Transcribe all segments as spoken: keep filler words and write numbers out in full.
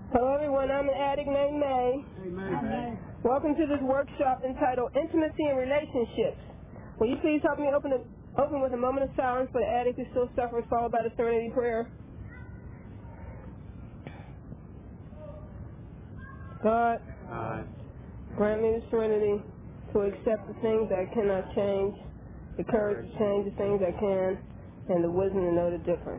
Hello everyone, I'm an addict named May. Hey, May. May. Welcome to this workshop entitled Intimacy and Relationships. Will you please help me open, a, open with a moment of silence for the addict who still suffers, followed by the serenity prayer. God, Uh, grant me the serenity to accept the things that I cannot change, the courage to change the things I can, and the wisdom to know the difference.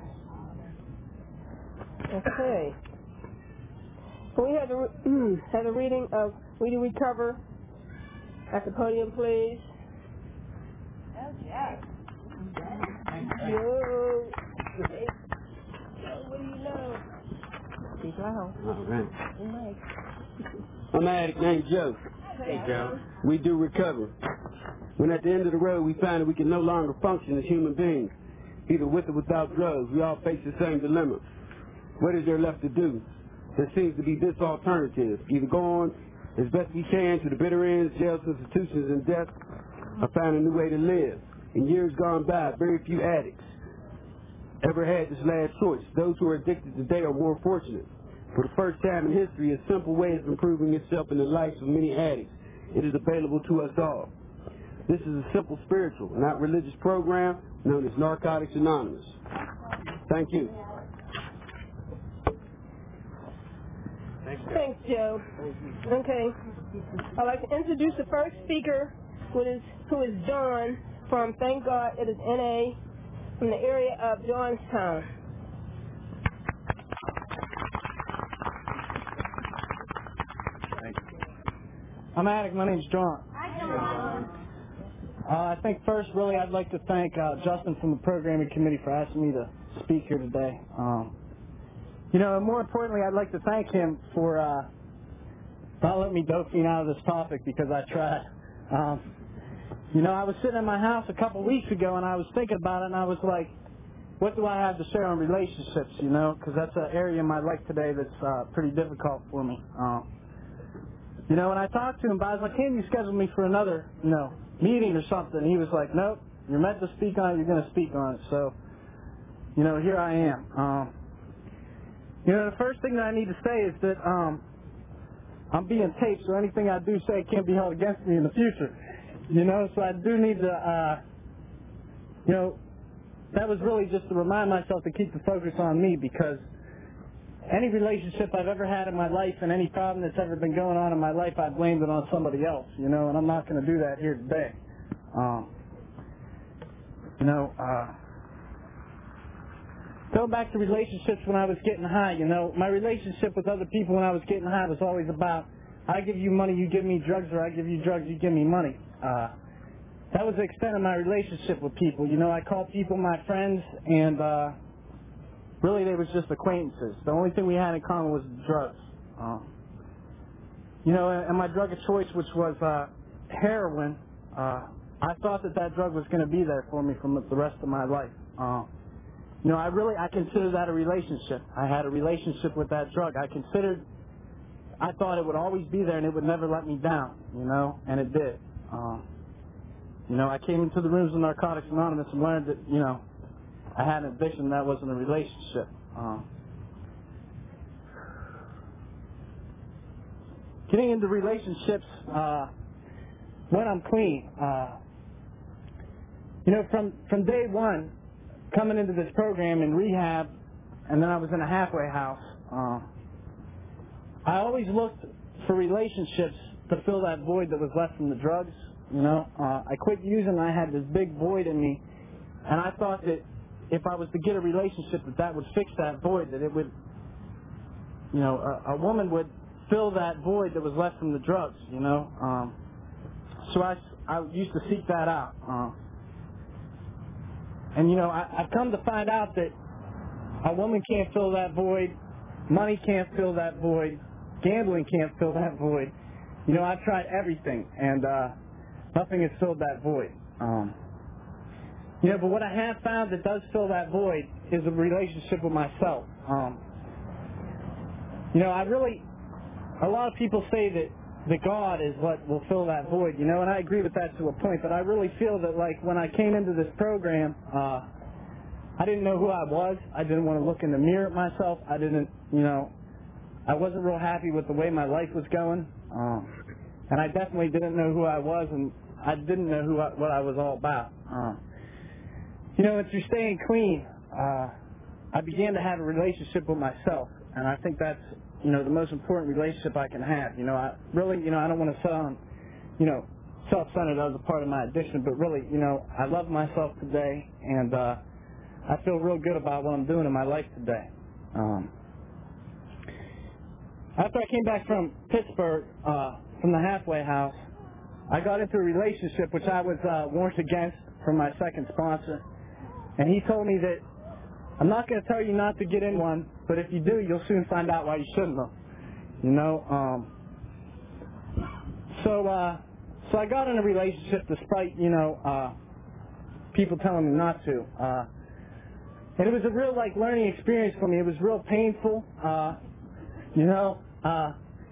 Okay. Can we have a, have a reading of We Do Recover at the podium, please? Oh, yes. Yo. Hey. Yo, what do you know? Speak loud. all right. Good night. I'm an addict named Joe. Hey, Joe. We do recover. When at the end of the road we find that we can no longer function as human beings, either with or without drugs, we all face the same dilemma. What is there left to do? There seems to be this alternative. Either go on as best we can to the bitter ends, jails, institutions, and death, or find a new way to live. In years gone by, very few addicts ever had this last choice. Those who are addicted today are more fortunate. For the first time in history, a simple way is improving itself in the lives of many addicts. It is available to us all. This is a simple spiritual, not religious program known as Narcotics Anonymous. Thank you. Thanks, Joe. Okay. I'd like to introduce the first speaker, who is, who is John from Thank God It Is N A from the area of Johnstown. I'm Addict. My name's John. Hi, John. Uh, I think first, really, I'd like to thank uh, Justin from the programming committee for asking me to speak here today. Um, you know, and more importantly, I'd like to thank him for uh, not letting me doping out of this topic, because I tried. Um, you know, I was sitting in my house a couple weeks ago and I was thinking about it, and I was like, what do I have to share on relationships, you know, because that's an area in my life today that's uh, pretty difficult for me. Um, you know, and I talked to him, but I was like, can't you schedule me for another, you know, meeting or something? And he was like, nope, you're meant to speak on it, you're going to speak on it. So, you know, here I am. Um, you know, the first thing that I need to say is that um, I'm being taped, so anything I do say can't be held against me in the future. You know, so I do need to, uh, you know, that was really just to remind myself to keep the focus on me, because any relationship I've ever had in my life and any problem that's ever been going on in my life, I blamed it on somebody else, you know, and I'm not going to do that here today. Um, you know, uh, going back to relationships when I was getting high, you know, my relationship with other people when I was getting high was always about, I give you money, you give me drugs, or I give you drugs, you give me money. Uh, that was the extent of my relationship with people. You know, I called people my friends, and uh, really they was just acquaintances. The only thing we had in common was drugs. Uh, you know, and my drug of choice, which was uh, heroin, uh, I thought that that drug was going to be there for me for the rest of my life. Uh, you know, I really, I consider that a relationship. I had a relationship with that drug. I considered, I thought it would always be there and it would never let me down, you know, and it did. Uh, you know, I came into the rooms of Narcotics Anonymous and learned that, you know, I had an addiction that wasn't a relationship. Uh, getting into relationships uh, when I'm clean. Uh, you know, from, from day one, coming into this program in rehab, and then I was in a halfway house, uh, I always looked for relationships to fill that void that was left from the drugs. You know, uh, I quit using, I had this big void in me, and I thought that if I was to get a relationship that that would fix that void, that it would, you know, a, a woman would fill that void that was left from the drugs, you know. Um, so I, I used to seek that out. Uh, and, you know, I, I've come to find out that a woman can't fill that void, money can't fill that void, gambling can't fill that void. You know, I've tried everything, and uh, nothing has filled that void. Um, You know, but what I have found that does fill that void is a relationship with myself. Um, you know, I really, a lot of people say that, that God is what will fill that void, you know, and I agree with that to a point, but I really feel that, like, when I came into this program, uh, I didn't know who I was. I didn't want to look in the mirror at myself. I didn't, you know, I wasn't real happy with the way my life was going, um, and I definitely didn't know who I was, and I didn't know who I, what I was all about. Um, you know, and through staying clean, uh, I began to have a relationship with myself, and I think that's, you know, the most important relationship I can have. You know, I really, you know, I don't want to sound, you know, self-centered as a part of my addiction, but really, you know, I love myself today, and uh, I feel real good about what I'm doing in my life today. Um, after I came back from Pittsburgh, uh, from the halfway house, I got into a relationship which I was uh, warned against from my second sponsor, and he told me that I'm not going to tell you not to get in one, but if you do, you'll soon find out why you shouldn't have. You know, um, so uh, so I got in a relationship despite, you know, uh, people telling me not to. Uh, and it was a real, like, learning experience for me. It was real painful, uh, you know. Uh,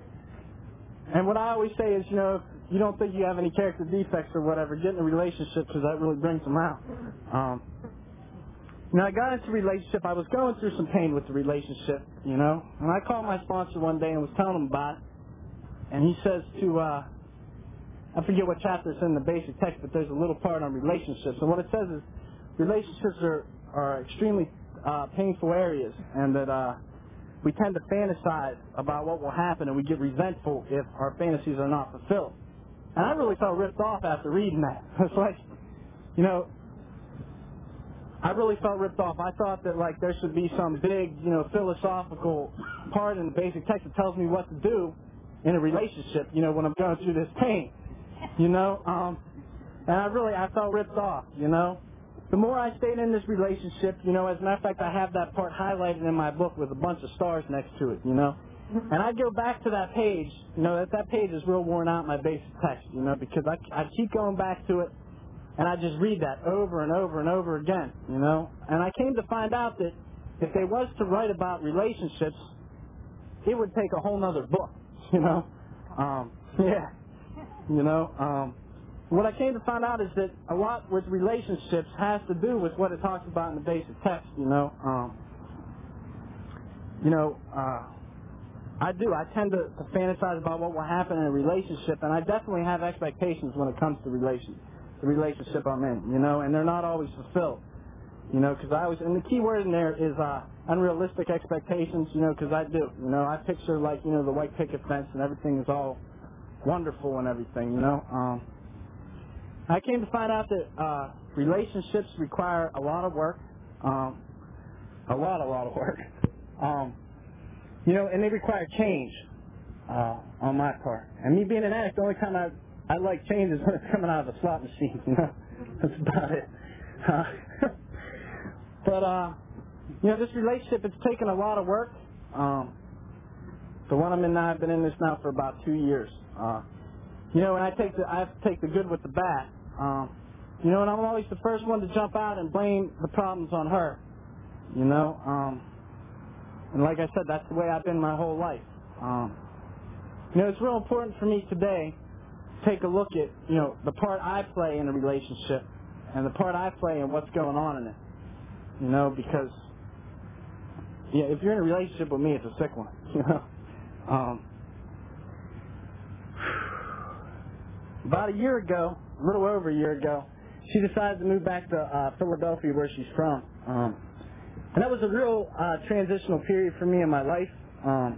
and what I always say is, you know, if you don't think you have any character defects or whatever, get in a relationship because that really brings them out. Um, Now, I got into a relationship. I was going through some pain with the relationship, you know. And I called my sponsor one day and was telling him about it. And he says to, uh, I forget what chapter it's in the basic text, but there's a little part on relationships. And what it says is relationships are, are extremely uh, painful areas, and that uh, we tend to fantasize about what will happen, and we get resentful if our fantasies are not fulfilled. And I really felt ripped off after reading that. It's like, you know, I really felt ripped off. I thought that, like, there should be some big, you know, philosophical part in the basic text that tells me what to do in a relationship, you know, when I'm going through this pain, you know. Um, and I really, I felt ripped off, you know. The more I stayed in this relationship, you know, as a matter of fact, I have that part highlighted in my book with a bunch of stars next to it, you know. And I go back to that page, you know, that, that page is real worn out in my basic text, you know, because I, I keep going back to it. And I just read that over and over and over again, you know. And I came to find out that if they was to write about relationships, it would take a whole nother book, you know. Um, yeah, you know. Um, what I came to find out is that a lot with relationships has to do with what it talks about in the basic text, you know. Um, you know, uh, I do. I tend to, to fantasize about what will happen in a relationship, and I definitely have expectations when it comes to relationships. The relationship I'm in, you know, and they're not always fulfilled, you know, because I always, and the key word in there is uh, unrealistic expectations, you know, because I do, you know, I picture, like, you know, the white picket fence and everything is all wonderful and everything, you know. Um, I came to find out that uh, relationships require a lot of work, um, a lot, a lot of work, um, you know, and they require change uh, on my part. And me being an addict, the only time I I like changes when it's coming out of a slot machine, you know. That's about it. Uh, but, uh, you know, this relationship, it's taken a lot of work. Um, the one I'm in now, I've been in this now for about two years. Uh, you know, and I take the, I have to take the good with the bad. Um, you know, and I'm always the first one to jump out and blame the problems on her, you know. Um, and like I said, that's the way I've been my whole life. Um, you know, it's real important for me today take a look at, you know, the part I play in a relationship and the part I play in what's going on in it, you know, because, yeah, if you're in a relationship with me, it's a sick one, you know. Um, about a year ago, a little over a year ago, she decided to move back to uh, Philadelphia, where she's from. Um, and that was a real uh, transitional period for me in my life. Um,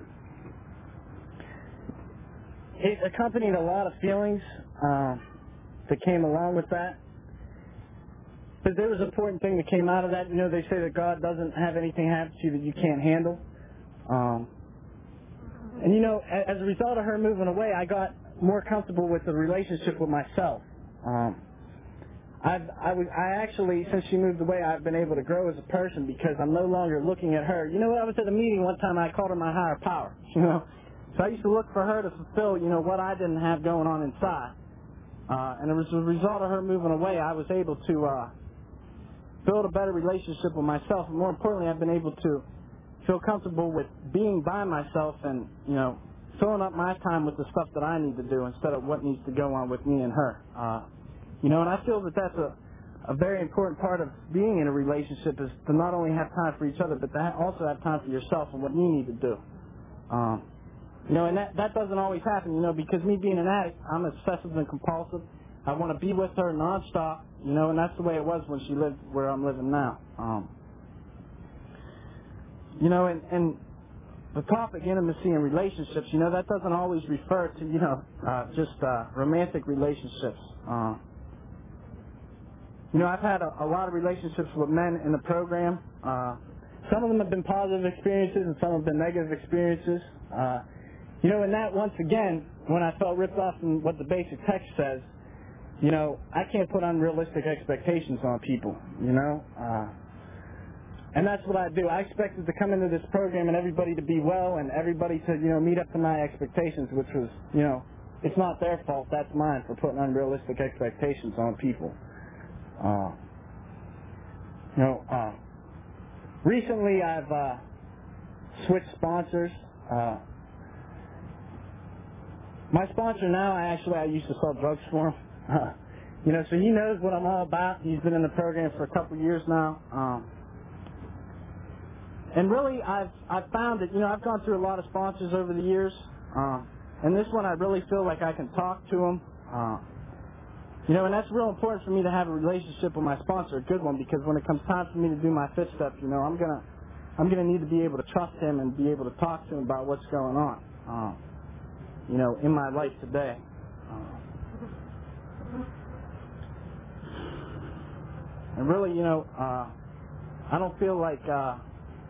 It accompanied a lot of feelings uh, that came along with that. But there was an important thing that came out of that. You know, they say that God doesn't have anything happen to you that you can't handle. Um, and, you know, as a result of her moving away, I got more comfortable with the relationship with myself. Um, I've, I, was, I actually, since she moved away, I've been able to grow as a person because I'm no longer looking at her. You know, I was at a meeting one time and I called her my higher power, you know. So I used to look for her to fulfill, you know, what I didn't have going on inside. Uh, and as a result of her moving away, I was able to uh, build a better relationship with myself. And more importantly, I've been able to feel comfortable with being by myself and, you know, filling up my time with the stuff that I need to do instead of what needs to go on with me and her. Uh, you know, and I feel that that's a, a very important part of being in a relationship is to not only have time for each other, but to also have time for yourself and what you need to do. Um, you know, and that, that doesn't always happen, you know, because me being an addict, I'm obsessive and compulsive. I want to be with her nonstop, you know, and that's the way it was when she lived where I'm living now. Um, you know, and, and the topic, intimacy and relationships, you know, that doesn't always refer to, you know, uh, just uh, romantic relationships. Uh, you know, I've had a, a lot of relationships with men in the program. Uh, some of them have been positive experiences and some have been negative experiences. Uh, you know, and that, once again, when I felt ripped off from what the basic text says, you know, I can't put unrealistic expectations on people, you know. Uh, and that's what I do. I expected to come into this program and everybody to be well and everybody to, you know, meet up to my expectations, which was, you know, it's not their fault, that's mine for putting unrealistic expectations on people. Uh, you know, uh, recently I've uh, switched sponsors. Uh, my sponsor now, I actually, I used to sell drugs for him. Uh, you know, so he knows what I'm all about. He's been in the program for a couple of years now. Um, and really, I've I've found that, you know, I've gone through a lot of sponsors over the years. Uh, and this one, I really feel like I can talk to him. Uh, you know, and that's real important for me to have a relationship with my sponsor, a good one, because when it comes time for me to do my fifth step, you know, I'm gonna I'm gonna need to be able to trust him and be able to talk to him about what's going on. Uh, you know, in my life today. Uh, And really, you know, uh, I don't feel like uh,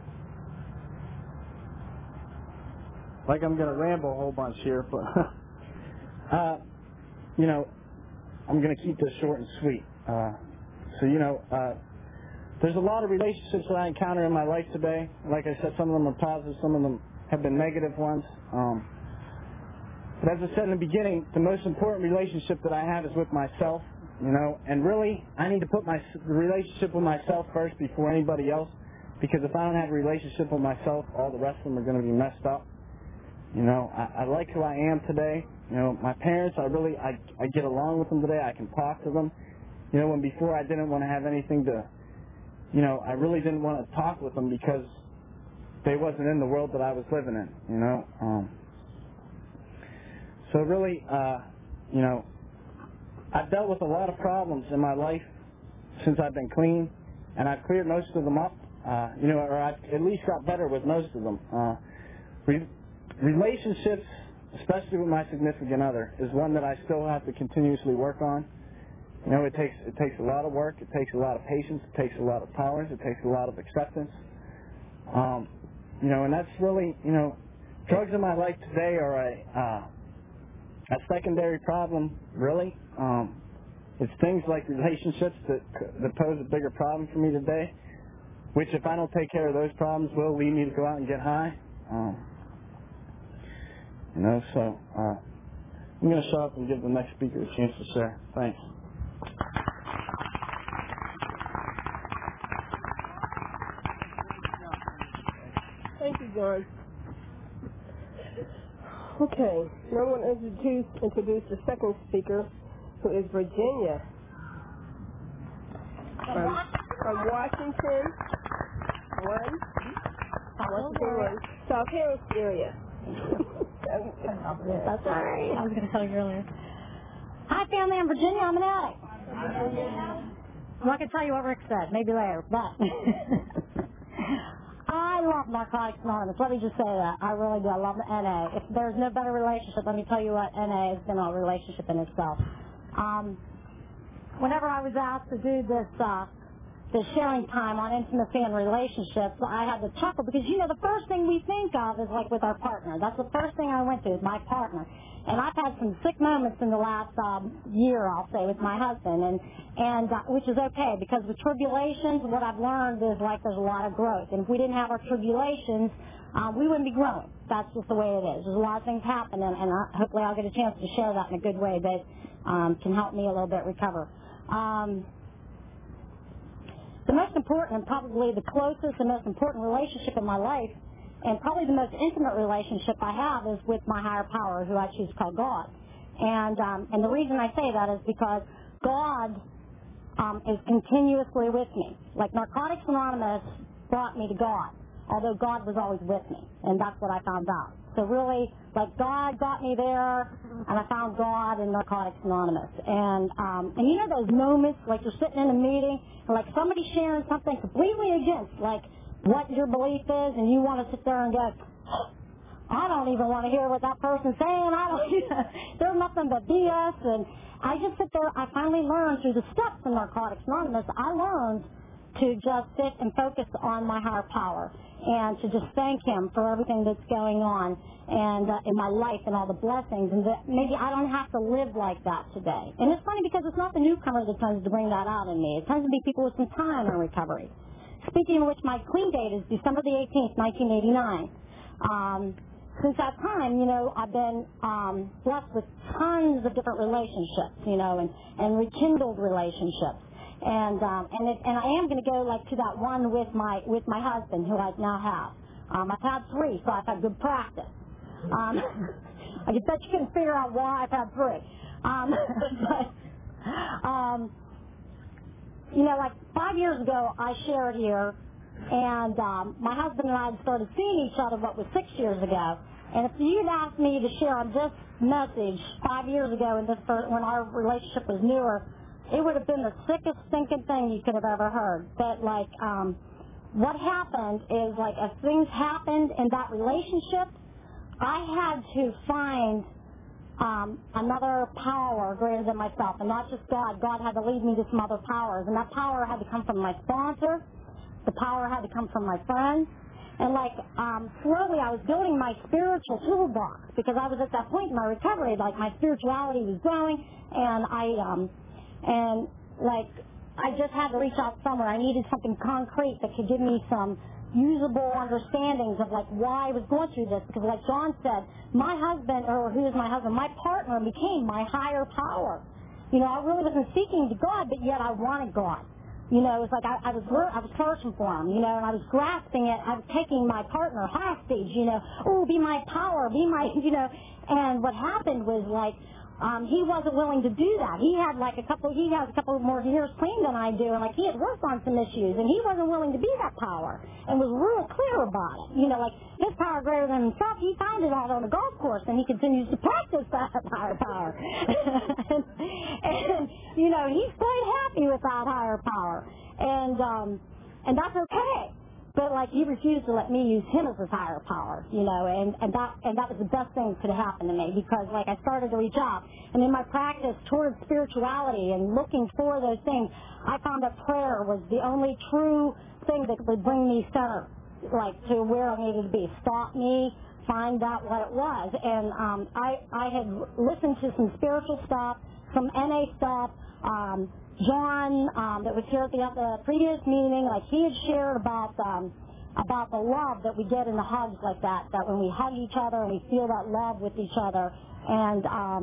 like I'm going to ramble a whole bunch here, but, uh, you know, I'm going to keep this short and sweet. Uh, so, you know, uh, there's a lot of relationships that I encounter in my life today. Like I said, some of them are positive, some of them have been negative ones. Um, but as I said in the beginning, the most important relationship that I have is with myself. You know, and really, I need to put my the relationship with myself first before anybody else, because if I don't have a relationship with myself, all the rest of them are going to be messed up. You know, I, I like who I am today. You know, my parents, I really, I, I get along with them today. I can talk to them. You know, when before I didn't want to have anything to, you know, I really didn't want to talk with them because they wasn't in the world that I was living in, you know. Um, so really, uh, you know, I've dealt with a lot of problems in my life since I've been clean, and I've cleared most of them up, uh, you know, or I've at least got better with most of them. Uh, re- relationships, especially with my significant other, is one that I still have to continuously work on. You know, it takes it takes a lot of work, it takes a lot of patience, it takes a lot of tolerance, it takes a lot of acceptance. Um, you know, and that's really, you know, drugs in my life today are a uh, a secondary problem, really. Um, it's things like relationships that that pose a bigger problem for me today, which if I don't take care of those problems will lead me to go out and get high. Um, you know, so uh, I'm going to shut up and give the next speaker a chance to share. Thanks. Thank you, John. Okay, now I want to introduce, introduce the second speaker, who is Virginia from, from Washington, one, Washington, one, South Harris area. That's all right. I was going to tell you earlier. Hi, family. I'm Virginia. I'm an addict. I'm not going to tell you what Rick said. Maybe later, but I love Narcotics Anonymous. Let me just say that. I really do. I love N A. If there's no better relationship, let me tell you what, N A has been a relationship in itself. Um, whenever I was asked to do this uh, this sharing time on intimacy and relationships, I had to chuckle because, you know, the first thing we think of is like with our partner. That's the first thing I went to is my partner. And I've had some sick moments in the last um, year, I'll say, with my husband, and and uh, which is okay because with tribulations, what I've learned is like there's a lot of growth. And if we didn't have our tribulations, um, we wouldn't be growing. That's just the way it is. There's a lot of things happening, and I, hopefully I'll get a chance to share that in a good way that um, can help me a little bit recover. Um, the most important and probably the closest and most important relationship in my life, and probably the most intimate relationship I have, is with my higher power, who I choose to call God. And um, and the reason I say that is because God um, is continuously with me. Like Narcotics Anonymous brought me to God, although God was always with me, and that's what I found out. to really, like, God got me there, and I found God in Narcotics Anonymous. And, um, and you know those moments, like you're sitting in a meeting, and, like, somebody's sharing something completely against, like, what your belief is, and you want to sit there and go, I don't even want to hear what that person's saying. I don't, you know, there's nothing but B S. And I just sit there. I finally learned through the steps in Narcotics Anonymous, I learned to just sit and focus on my higher power and to just thank him for everything that's going on and uh, in my life and all the blessings, and that maybe I don't have to live like that today. And it's funny because it's not the newcomer that tends to bring that out in me. It tends to be people with some time in recovery. Speaking of which, my clean date is December the eighteenth, nineteen eighty-nine. Um, since that time, you know, I've been um, blessed with tons of different relationships, you know, and, and rekindled relationships. And um, and it, and I am going to go like to that one with my with my husband, who I now have. Um, I've had three, so I've had good practice. Um, I bet you couldn't figure out why I've had three. Um, but um, you know, like five years ago, I shared here, and um, my husband and I had started seeing each other, what was six years ago. And if you'd asked me to share on this message five years ago, in this first, when our relationship was newer, it would have been the sickest, stinking thing you could have ever heard. But, like, um, what happened is, like, as things happened in that relationship, I had to find um, another power greater than myself, and not just God. God had to lead me to some other powers, and that power had to come from my sponsor. The power had to come from my friends. And, like, um, slowly I was building my spiritual toolbox, because I was at that point in my recovery, like, my spirituality was growing, and I, um, and, like, I just had to reach out somewhere. I needed something concrete that could give me some usable understandings of, like, why I was going through this. Because, like John said, my husband, or who is my husband, my partner became my higher power. You know, I really wasn't seeking to God, but yet I wanted God. You know, it was like I, I was I was searching for him, you know, and I was grasping it. I was taking my partner hostage, you know. Oh, be my power, be my, you know. And what happened was, like, um, he wasn't willing to do that. He had, like, a couple, he has a couple more years clean than I do, and, like, he had worked on some issues, and he wasn't willing to be that power and was real clear about it. You know, like, his power greater than himself, he found it out on the golf course, and he continues to practice that higher power. and, and, you know, he's quite happy with that higher power. And, um, and that's okay. But, like, he refused to let me use him as his higher power, you know, and, and that and that was the best thing that could happen to me, because, like, I started to reach out. And in my practice towards spirituality and looking for those things, I found that prayer was the only true thing that would bring me center, like, to where I needed to be. Stop me, find out what it was. And um, I, I had listened to some spiritual stuff, some N A stuff, um, John, um, that was here at the, the previous meeting, like, he had shared about um, about the love that we get in the hugs like that, that when we hug each other and we feel that love with each other, and um,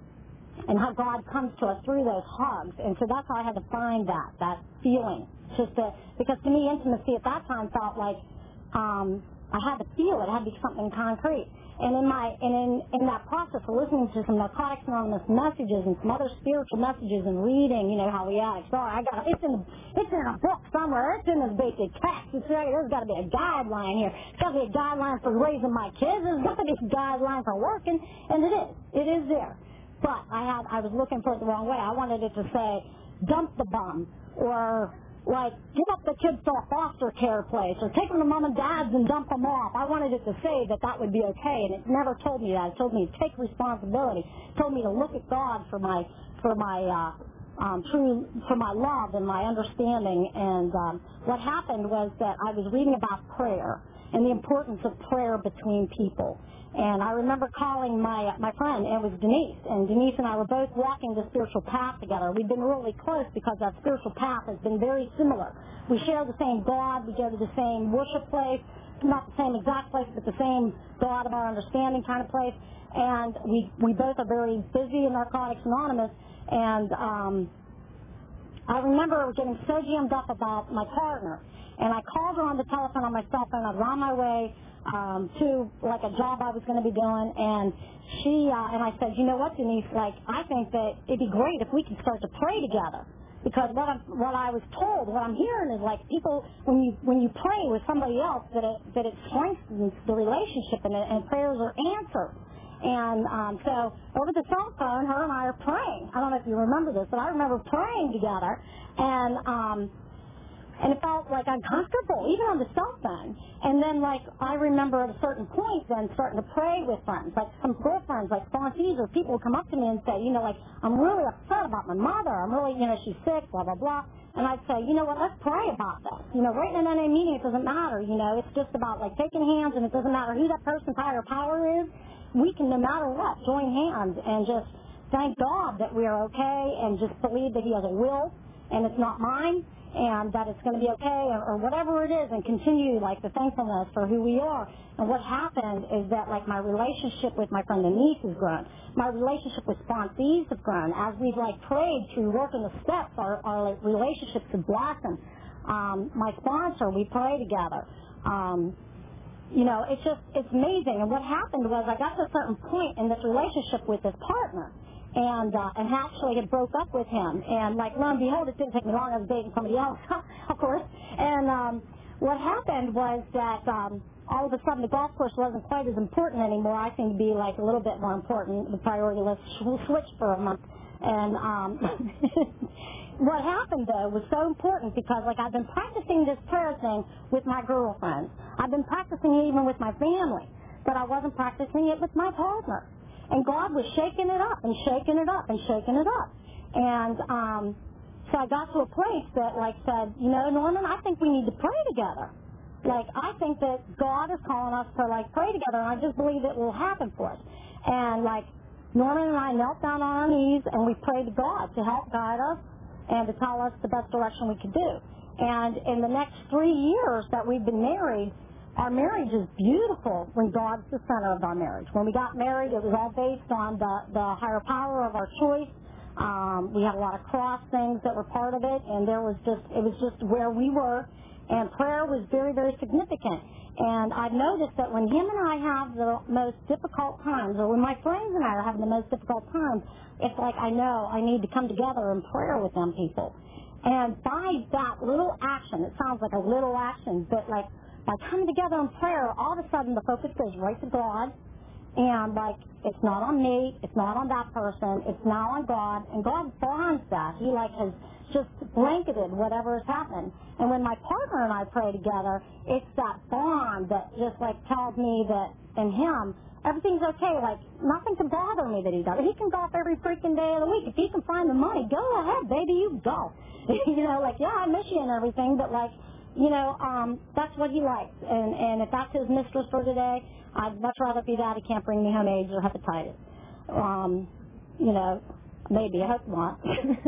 and how God comes to us through those hugs. And so that's how I had to find that, that feeling. Just to, because to me, intimacy at that time felt like um, I had to feel it. It had to be something concrete. And in my and in, in that process of listening to some Narcotics Anonymous messages and some other spiritual messages and reading, you know, how we act. Sorry, I got it's in it's in a book somewhere. It's in this basic text. It's right, there's got to be a guideline here. There's got to be a guideline for raising my kids. There's got to be a guideline for working, and it is. It is there. But I had I was looking for it the wrong way. I wanted it to say, dump the bum, or like, give up the kids to a foster care place, or take them to mom and dad's and dump them off. I wanted it to say that that would be okay, and it never told me that. It told me to take responsibility. It told me to look at God for my for my uh, um, true for my love and my understanding. And um, what happened was that I was reading about prayer and the importance of prayer between people. And I remember calling my my friend, and it was Denise, and Denise and I were both walking the spiritual path together. We've been really close because that spiritual path has been very similar. We share the same God, we go to the same worship place, not the same exact place, but the same God of our understanding kind of place. And we, we both are very busy in Narcotics Anonymous, and um, I remember getting so jammed up about my partner, and I called her on the telephone on my cell phone. I was on my way Um, to like a job I was going to be doing, and she uh, and I said, you know what, Denise, like, I think that it'd be great if we could start to pray together. Because what I'm, what I was told, what I'm hearing is like people, when you when you pray with somebody else, that it that it strengthens the relationship and, it, and prayers are answered. And um, so over the cell phone, her and I are praying. I don't know if you remember this, but I remember praying together, and um, and it felt like uncomfortable, even on the cell phone. And then, like, I remember at a certain point then starting to pray with friends, like some girlfriends, like sponsees, or people would come up to me and say, you know, like, I'm really upset about my mother. I'm really, you know, she's sick, blah, blah, blah. And I'd say, you know what, let's pray about this. You know, right in an N A meeting, it doesn't matter, you know. It's just about, like, taking hands, and it doesn't matter who that person's higher power is. We can, no matter what, join hands and just thank God that we are okay and just believe that he has a will and it's not mine, and that it's going to be okay, or, or whatever it is, and continue, like, the thankfulness for who we are. And what happened is that, like, my relationship with my friend Denise has grown. My relationship with sponsees have grown. As we've, like, prayed through working the steps, our, our like, relationships have blossomed. Um, my sponsor, we pray together. Um, you know, it's just, it's amazing. And what happened was I got to a certain point in this relationship with this partner, and uh, and actually had broke up with him. And, like, lo and behold, it didn't take me long. I was dating somebody else, of course. And um, what happened was that um, all of a sudden the golf course wasn't quite as important anymore. I seemed to be, like, a little bit more important. The priority list switched for a month. And um, what happened, though, was so important because, like, I've been practicing this prayer thing with my girlfriends. I've been practicing it even with my family. But I wasn't practicing it with my partner. And God was shaking it up and shaking it up and shaking it up. And um, so I got to a place that, like, said, you know, Norman, I think we need to pray together. Like, I think that God is calling us to, like, pray together, and I just believe it will happen for us. And, like, Norman and I knelt down on our knees, and we prayed to God to help guide us and to tell us the best direction we could do. And in the next three years that we've been married, our marriage is beautiful when God's the center of our marriage. When we got married, it was all based on the, the higher power of our choice. Um, we had a lot of cross things that were part of it, and there was just, it was just where we were, and prayer was very, very significant. And I've noticed that when him and I have the most difficult times, or when my friends and I are having the most difficult times, it's like I know I need to come together in prayer with them people. And by that little action, it sounds like a little action, but like, by coming together in prayer, all of a sudden the focus goes right to God, and, like, it's not on me, it's not on that person, it's now on God, and God bonds that. He, like, has just blanketed whatever has happened. And when my partner and I pray together, it's that bond that just, like, tells me that in him, everything's okay. Like, nothing can bother me that he does. He can golf every freaking day of the week. If he can find the money, go ahead, baby, you go. You know, like, yeah, I miss you and everything, but, like, you know, um, that's what he likes. And, and if that's his mistress for today, I'd much rather be that. He can't bring me home AIDS or hepatitis. Um, you know, maybe. I hope not.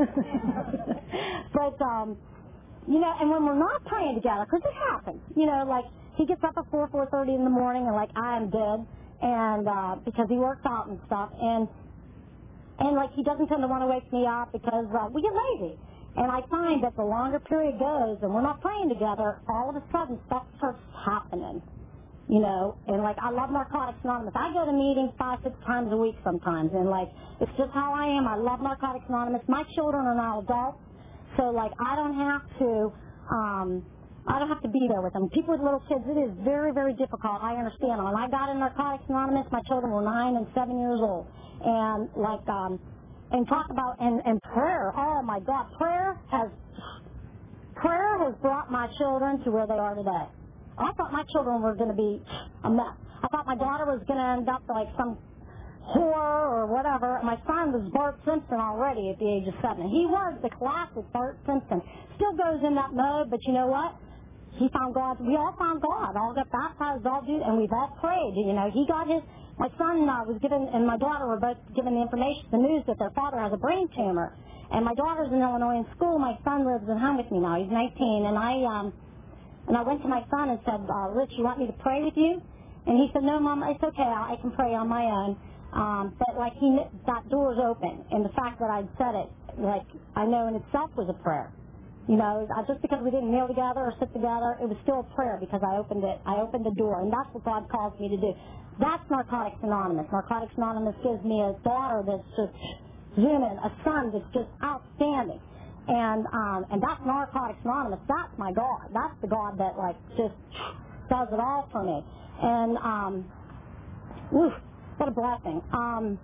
But, um, you know, and when we're not praying together, because it happens, you know, like, he gets up at four, four thirty in the morning, and, like, I am dead, and uh, because he works out and stuff, and, and, like, he doesn't tend to want to wake me up because uh, we get lazy. And I find that the longer period goes and we're not praying together, all of a sudden stuff starts happening, you know. And, like, I love Narcotics Anonymous. I go to meetings five, six times a week sometimes. And, like, it's just how I am. I love Narcotics Anonymous. My children are now adults, so, like, I don't have to, um, I don't have to be there with them. People with little kids, it is very, very difficult. I understand. When I got in Narcotics Anonymous, my children were nine and seven years old. And, like, um... and talk about, and, and prayer, oh my God, prayer has, prayer has brought my children to where they are today. I thought my children were going to be a mess. I thought my daughter was going to end up like some whore or whatever. My son was Bart Simpson already at the age of seven. He was the classic Bart Simpson. Still goes in that mode, but you know what? He found God. We all found God. All got baptized, all do, and we've all prayed. You know, he got his, my son uh, was given, and my daughter were both given the information, the news that their father has a brain tumor. And my daughter's in Illinois in school. My son lives at home with me now. He's nineteen. And I um, and I went to my son and said, uh, Rich, you want me to pray with you? And he said, no, Mom, it's okay. I, I can pray on my own. Um, but, like, he, that door's open. And the fact that I'd said it, like, I know in itself was a prayer. You know, just because we didn't kneel together or sit together, it was still a prayer because I opened it. I opened the door, and that's what God calls me to do. That's Narcotics Anonymous. Narcotics Anonymous gives me a daughter that's just human, a son that's just outstanding. And um, and that's Narcotics Anonymous. That's my God. That's the God that, like, just does it all for me. And, um, whew, what a blessing. Um,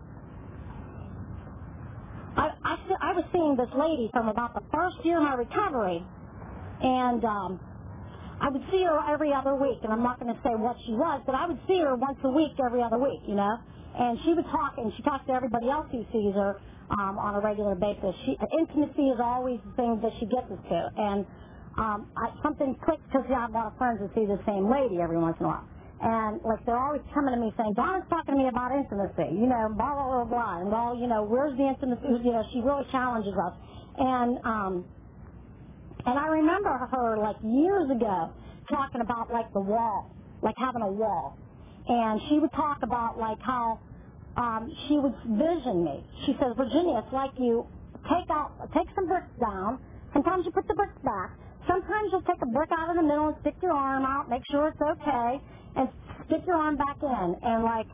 I, I, I was seeing this lady from about the first year of my recovery, and um, I would see her every other week, and I'm not going to say what she was, but I would see her once a week, every other week, you know, and she would talk, and she talks to everybody else who sees her um, on a regular basis. She, intimacy is always the thing that she gets us to, and um, I, something clicked because I have a lot of friends who see the same lady every once in a while. And, like, they're always coming to me saying, Donna's talking to me about intimacy, you know, blah, blah, blah, blah. And, well, you know, where's the intimacy? You know, she really challenges us. And, um, and I remember her, like, years ago talking about, like, the wall, like having a wall. And she would talk about, like, how um, she would vision me. She says, Virginia, it's like you take out, take some bricks down. Sometimes you put the bricks back. Sometimes you'll take a brick out of the middle and stick your arm out, make sure it's okay, and stick your arm back in. And, like,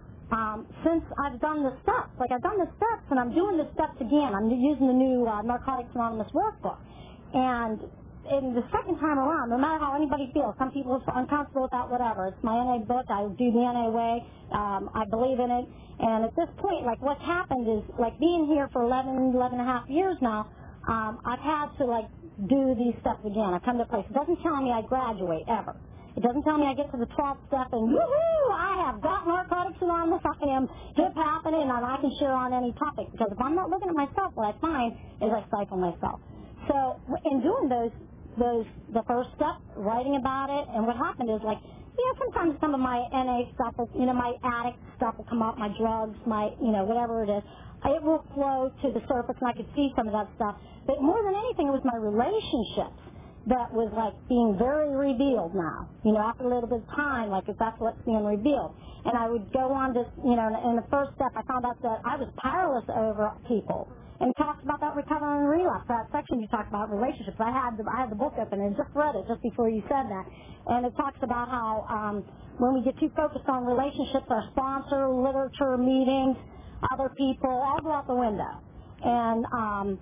um, since I've done the steps, like, I've done the steps, and I'm doing the steps again. I'm using the new uh, Narcotics Anonymous workbook. And in the second time around, no matter how anybody feels, some people are uncomfortable with that, whatever. It's my N A book. I do the N A way. Um, I believe in it. And at this point, like, what's happened is, like, being here for eleven, eleven and a half years now, um, I've had to, like, do these steps again. I've come to a place. It doesn't tell me I graduate, ever. It doesn't tell me I get to the twelfth step and, woohoo, I have got Narcotics Anonymous. I am hip happening, and I can share on any topic. Because if I'm not looking at myself, what I find is I stifle myself. So in doing those, those, the first step, writing about it, and what happened is, like, yeah, sometimes some of my N A stuff, will, you know, my addict stuff will come out, my drugs, my, you know, whatever it is. It will flow to the surface, and I could see some of that stuff. But more than anything, it was my relationships that was, like, being very revealed now. You know, after a little bit of time, like, if that's what's being revealed. And I would go on to, you know, in the first step, I found out that I was powerless over people. And it talks about that recovery and relapse. That section you talked about relationships. I had the, I had the book open and just read it just before you said that. And it talks about how um, when we get too focused on relationships, our sponsor, literature, meetings, other people, all go out the window. And um,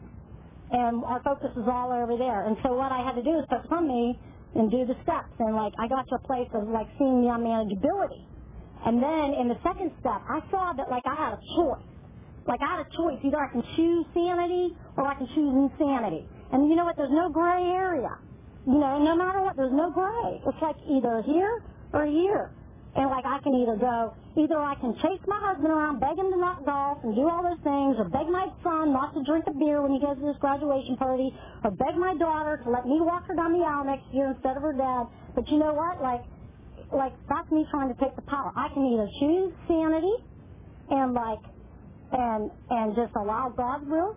and our focus is all over there. And so what I had to do is focus on me and do the steps. And, like, I got to a place of, like, seeing the unmanageability. And then in the second step, I saw that, like, I had a choice. Like, I had a choice. Either I can choose sanity or I can choose insanity. And you know what? There's no gray area. You know, no matter what, there's no gray. It's like either here or here. And, like, I can either go, either I can chase my husband around, beg him to not golf and do all those things, or beg my son not to drink a beer when he goes to his graduation party, or beg my daughter to let me walk her down the aisle next year instead of her dad. But you know what? Like, like that's me trying to take the power. I can either choose sanity and, like, and and just allow God's will,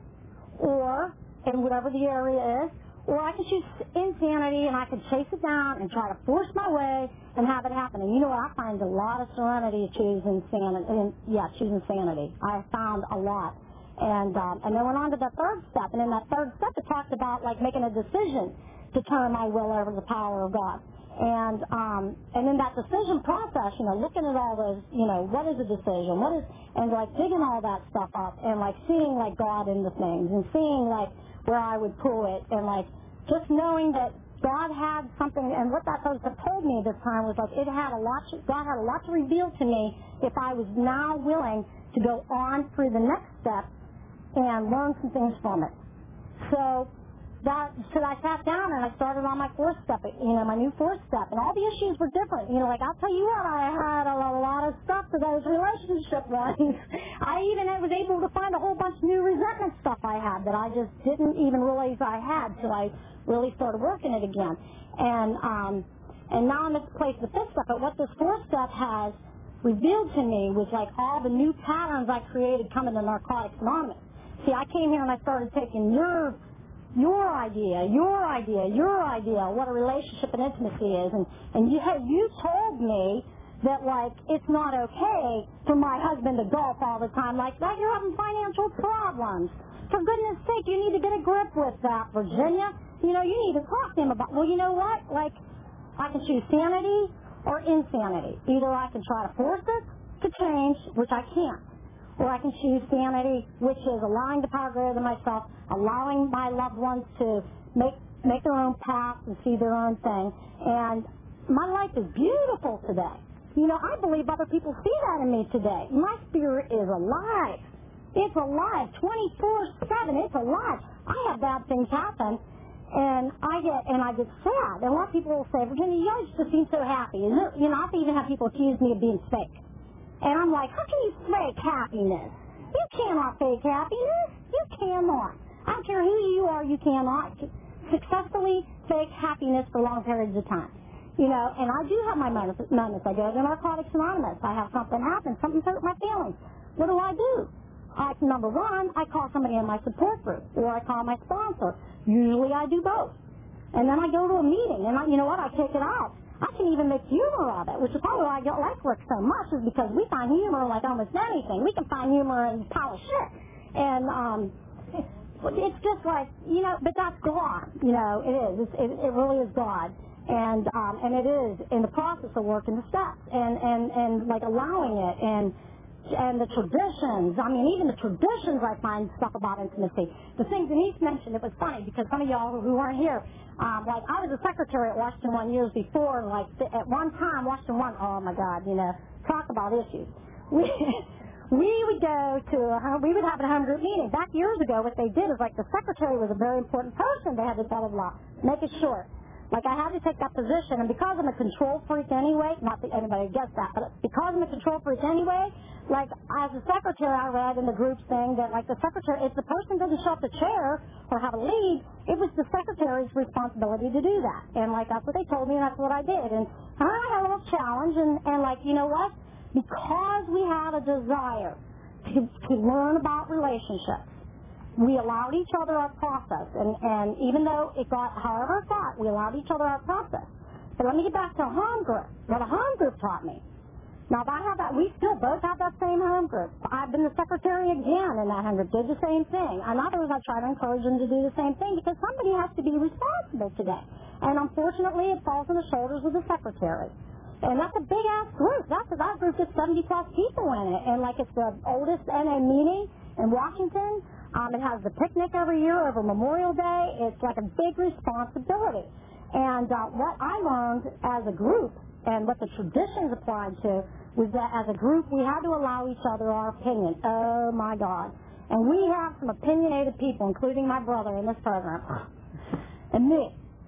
or in whatever the area is, or I can choose insanity and I can chase it down and try to force my way and have it happen. And you know what? I find a lot of serenity choosing insanity. And, yeah, choosing sanity. I found a lot. And um, and then went on to the third step. And in that third step, it talked about, like, making a decision to turn my will over to the power of God. And um, and in that decision process, you know, looking at all those, you know, what is a decision? What is, and, like, digging all that stuff up and, like, seeing, like, God in the things and seeing, like, where I would pull it and, like, just knowing that God had something, and what that person told me this time was, like, it had a lot, to, God had a lot to reveal to me if I was now willing to go on through the next step and learn some things from it. So that, so I sat down and I started on my fourth step, you know, my new fourth step, and all the issues were different. You know, like, I'll tell you what, I had a lot of stuff for those relationship ones. I even was able to find a whole bunch of new resentment stuff I had that I just didn't even realize I had till I really started working it again. And um, and now I'm at the place, the fifth step, but what this fourth step has revealed to me was, like, all the new patterns I created coming to Narcotics Anonymous. See, I came here and I started taking your your idea, your idea, your idea, what a relationship and intimacy is, and, and you had, you told me that, like, it's not okay for my husband to golf all the time like that. You're having financial problems. For goodness sake, you need to get a grip with that, Virginia. You know, you need to talk to him about, well, you know what? Like, I can choose sanity or insanity. Either I can try to force it to change, which I can't, or I can choose sanity, which is allowing the power greater than myself, allowing my loved ones to make make their own path and see their own thing. And my life is beautiful today. You know, I believe other people see that in me today. My spirit is alive. It's alive, twenty-four seven. It's alive. I have bad things happen, and I get and I get sad. And a lot of people will say, Virginia, you always just seem so happy. And you know, I even have people accuse me of being fake. And I'm like, how can you fake happiness? You cannot fake happiness. You cannot. I don't care who you are, you cannot successfully fake happiness for long periods of time. You know, and I do have my moments. I go to Narcotics Anonymous. I have something happen. Something hurt my feelings. What do I do? I, number one, I call somebody in my support group, or I call my sponsor. Usually I do both. And then I go to a meeting, and I, you know what, I take it out. I can even make humor of it, which is probably why I don't like work so much, is because we find humor like almost anything. We can find humor in a pile of shit. And um, it's just like, you know, but that's God. You know, it is. It's, it, it really is God. And um, and it is in the process of working the steps and, and, and like allowing it and and the traditions. I mean, even the traditions I find stuff about intimacy. The things Denise mentioned, it was funny because some of y'all who weren't here, um, like I was a secretary at Washington One years before, and like at one time Washington One, oh my God, you know, talk about issues. We we would go to a, we would have a home group meeting. Back years ago, what they did is like the secretary was a very important person. They had to blah blah blah. Make it short. Like, I had to take that position, and because I'm a control freak anyway, not that anybody gets that, but because I'm a control freak anyway, like, as a secretary, I read in the group thing that, like, the secretary, if the person doesn't show up to chair or have a lead, it was the secretary's responsibility to do that. And, like, that's what they told me, and that's what I did. And I had a little challenge, and, and like, you know what? Because we had a desire to, to learn about relationships, we allowed each other our process, and, and even though it got however it got, we allowed each other our process. But let me get back to a home group. What a home group taught me. Now, if I have that, we still both have that same home group. I've been the secretary again in that home group, did the same thing. And others, I try to encourage them to do the same thing because somebody has to be responsible today. And unfortunately, it falls on the shoulders of the secretary. And that's a big-ass group. That's a, that group gets seventy-plus people in it. And, like, it's the oldest N A meeting in Washington. Um, it has the picnic every year over Memorial Day. It's like a big responsibility. And uh, what I learned as a group and what the traditions applied to was that as a group we had to allow each other our opinion. Oh, my God. And we have some opinionated people, including my brother in this program. And me.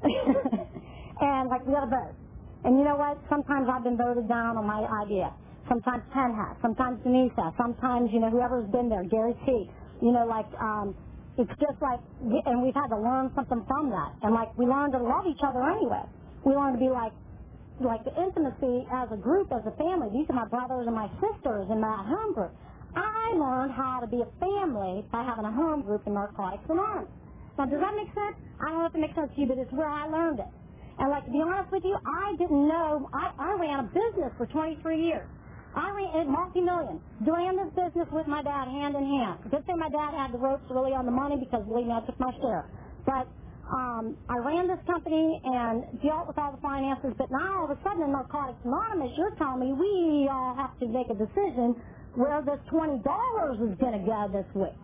And, like, we got to vote. And you know what? Sometimes I've been voted down on my idea. Sometimes Ken has. Sometimes Denise has. Sometimes, you know, whoever's been there, Gary T., you know, like, um, it's just like, and we've had to learn something from that. And, like, we learned to love each other anyway. We learned to be like, like the intimacy as a group, as a family. These are my brothers and my sisters in my home group. I learned how to be a family by having a home group in Narcotics Anonymous. Now, does that make sense? I don't know if it makes sense to you, but it's where I learned it. And, like, to be honest with you, I didn't know, I, I ran a business for twenty-three years. I ran multi-million. Ran this business with my dad hand in hand. Good thing my dad had the ropes really on the money because, believe me, I took my share. But um, I ran this company and dealt with all the finances. But now, all of a sudden, in Narcotics Anonymous, you're telling me we all have to make a decision where this twenty dollars is going to go this week.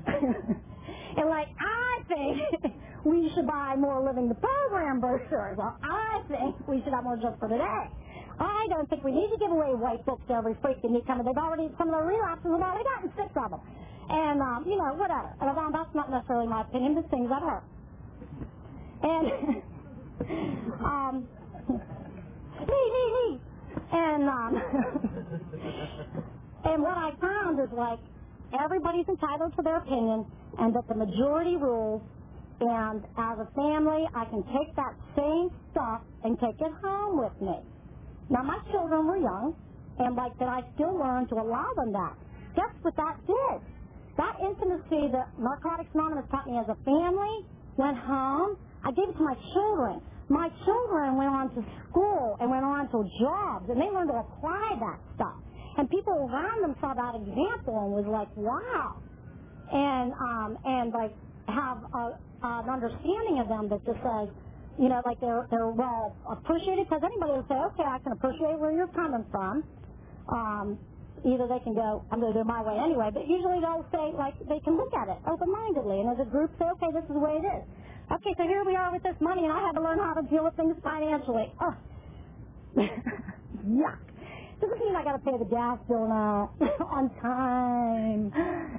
And, like, I think we should buy more Living the Program brochures. Well, I think we should have more just for today. I don't think we need to give away white books to every freak that need coming. They've already, some of the relapses have already gotten six of them. And, um, you know, whatever. And um, that's not necessarily my opinion, but things I've heard. And, um, me, me, me. And, um, and what I found is, like, everybody's entitled to their opinion and that the majority rules. And as a family, I can take that same stuff and take it home with me. Now, my children were young, and, like, that I still learned to allow them that. Guess what that did? That intimacy that Narcotics Anonymous taught me as a family went home. I gave it to my children. My children went on to school and went on to jobs, and they learned to apply that stuff. And people around them saw that example and was like, wow. And, um, and like, have a, an understanding of them that just says, you know, like they're they're well appreciated, because anybody will say, okay, I can appreciate where you're coming from. Um, either they can go, I'm going to do it my way anyway, but usually they'll say, like, they can look at it open-mindedly, and as a group say, okay, this is the way it is. Okay, so here we are with this money, and I had to learn how to deal with things financially. Oh. Yuck. Doesn't mean I got to pay the gas bill now on time.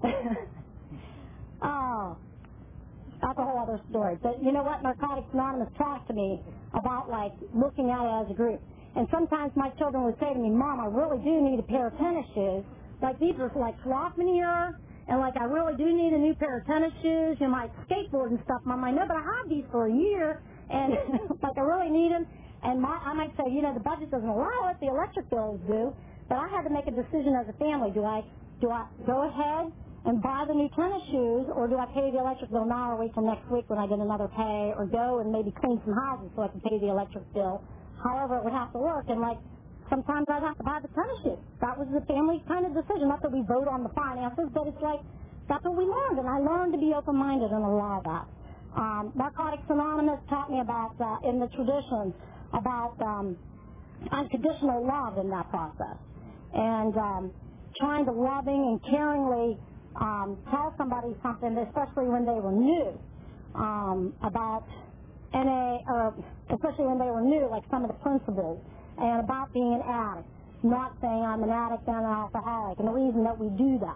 Oh. That's a whole other story. But you know what? Narcotics Anonymous talked to me about, like, looking at it as a group. And sometimes my children would say to me, Mom, I really do need a pair of tennis shoes. Like, these are, like, Flockmanier, and, like, I really do need a new pair of tennis shoes. You know, my skateboard and stuff. Mom, I know, but I had these for a year, and, like, I really need them. And my, I might say, you know, the budget doesn't allow it. The electric bills do. But I had to make a decision as a family. Do I, do I go ahead and buy the new tennis shoes, or do I pay the electric bill now or wait till next week when I get another pay, or go and maybe clean some houses so I can pay the electric bill? However, it would have to work, and, like, sometimes I'd have to buy the tennis shoes. That was the family kind of decision. Not that we vote on the finances, but it's like, that's what we learned, and I learned to be open-minded in a lot of that. Um, Narcotics Anonymous taught me about, uh, in the traditions, about um, unconditional love in that process, and um, trying to loving and caringly Um, tell somebody something, especially when they were new, um, about N A, or especially when they were new, like some of the principles, and about being an addict, not saying I'm an addict and an alcoholic, and the reason that we do that.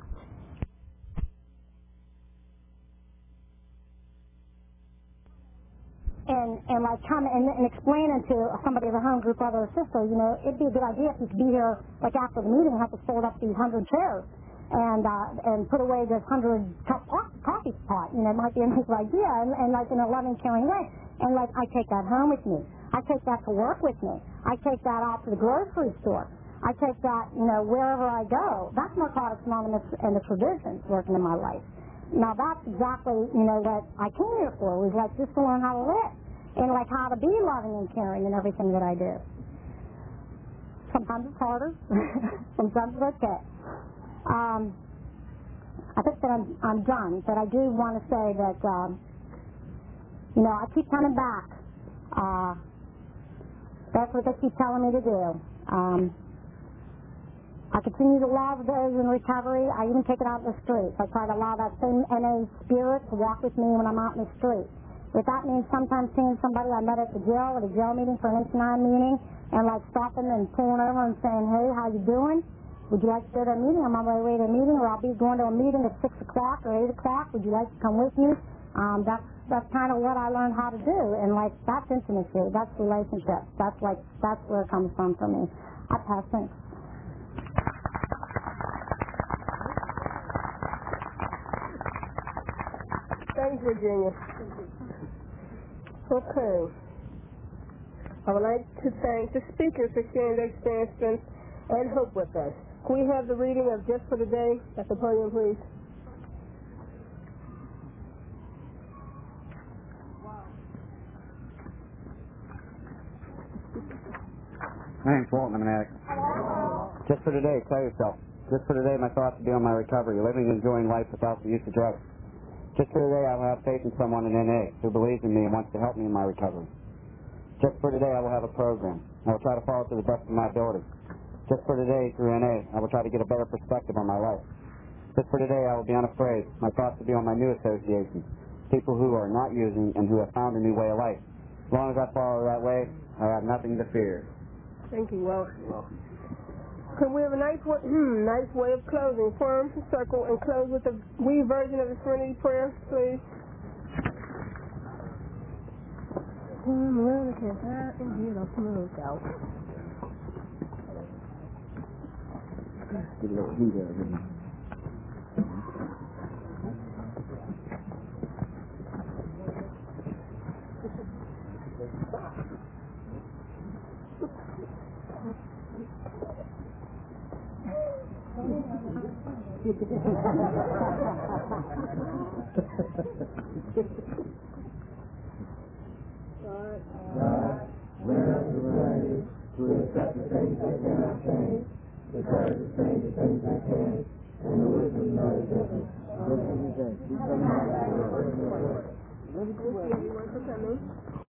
And, and like come and, and explaining to somebody of a home group brother or sister, you know, it'd be a good idea if you could be here, like after the meeting, and have to fold up these hundred chairs and uh, and put away this hundred cup coffee pot. You know, it might be a nice idea, and, and like in a loving, caring way. And like I take that home with me. I take that to work with me. I take that out to the grocery store. I take that, you know, wherever I go. That's Narcotics Anonymous and the traditions working in my life. Now that's exactly, you know, what I came here for. Was like just to learn how to live, and like how to be loving and caring in everything that I do. Sometimes it's harder. Sometimes it's okay. Um, I think that I'm, I'm done, but I do want to say that, um, you know, I keep coming back. Uh, that's what they keep telling me to do. Um, I continue to love those in recovery. I even take it out in the streets. I try to allow that same N A spirit to walk with me when I'm out in the street. If that means sometimes seeing somebody I met at the jail, at a jail meeting for an H nine meeting, and like stopping and pulling over and saying, hey, how you doing? Would you like to go to a meeting? I'm on my way to a meeting, or I'll be going to a meeting at six o'clock or eight o'clock. Would you like to come with me? Um, that's that's kind of what I learned how to do, and like that's intimacy, that's relationship. That's like that's where it comes from for me. I pass. Thanks. Thanks, Virginia. Okay. I would like to thank the speakers for sharing their experience, strength, and hope with us. Can we have the reading of Just for Today at the podium, please? My name's Walton. I'm an addict. Just for today, tell yourself. Just for today, my thoughts will be on my recovery, living and enjoying life without the use of drugs. Just for today, I will have faith in someone in N A who believes in me and wants to help me in my recovery. Just for today, I will have a program. I will try to follow it to the best of my ability. Just for today, through N A, I will try to get a better perspective on my life. Just for today, I will be unafraid. My thoughts will be on my new associations, people who are not using and who have found a new way of life. As long as I follow that way, I have nothing to fear. Thank you. Well, can we have a nice, hmm, nice way of closing? Form, circle, and close with the we version of the Serenity Prayer, please. Come around the campfire and get off the lookout. Get a little heat out of it. God, when us the ready to accept the things that cannot change, the courage to change the things that can, and the wisdom to know the difference. Thank you, everyone, for coming.